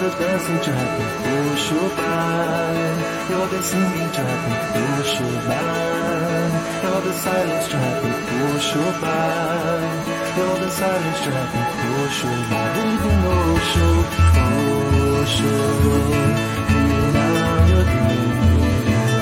the dancing to happy push you by. You're the singing to happy push you by. You're the silence to happy push you by. You're the silence to happy push you by. Leaving ocean, in our dreams.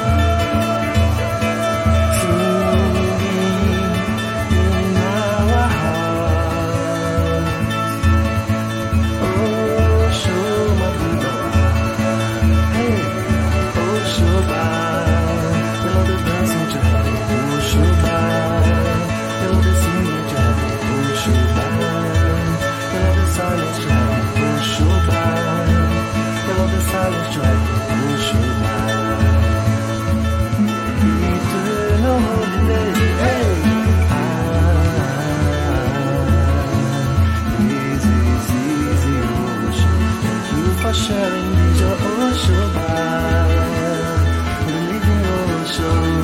Sharing your ocean vibe, living ocean,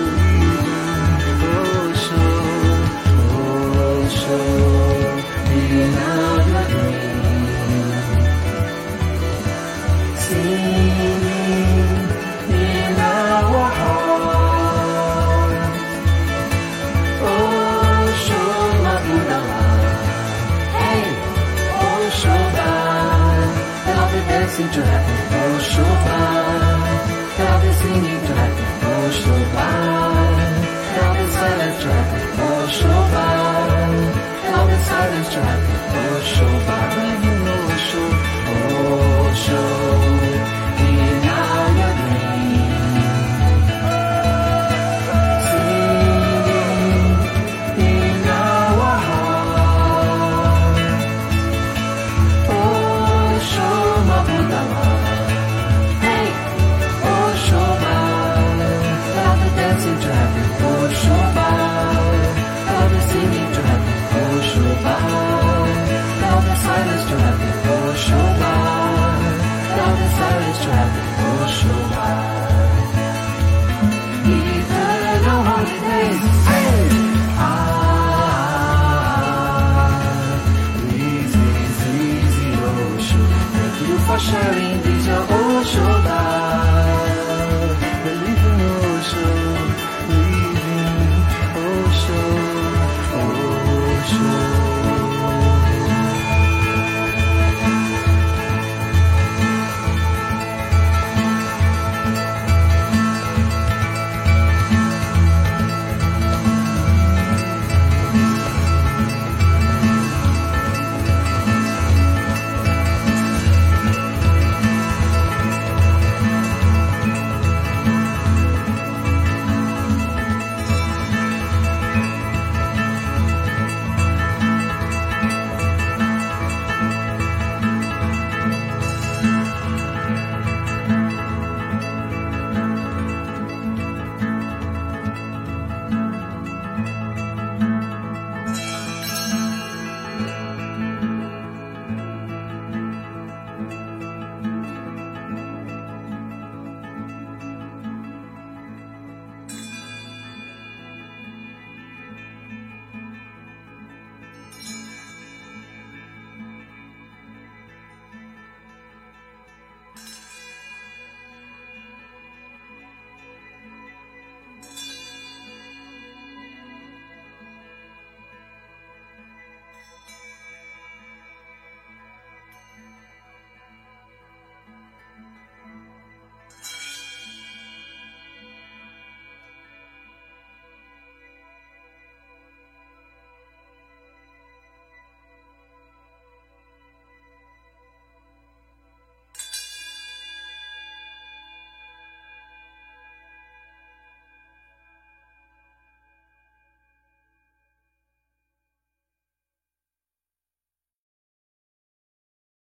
in our dreams, singing in our hearts. Ocean Mabudala, hey, ocean vibe. Dancing to happy, oh so fine. I'll be singing to happy, oh so fine. I'll be silent to happy, oh so fine. I'll be silent to happy, oh so fine. Oh so, in our dreams, singing in our hearts. Oh so. Hey, oh Shoba, I'll be dancing to happy, oh Shoba, I'll be singing to happy, oh Shoba, I'll be silence to happy, oh Shoba, I'll be silence to happy, oh Shoba.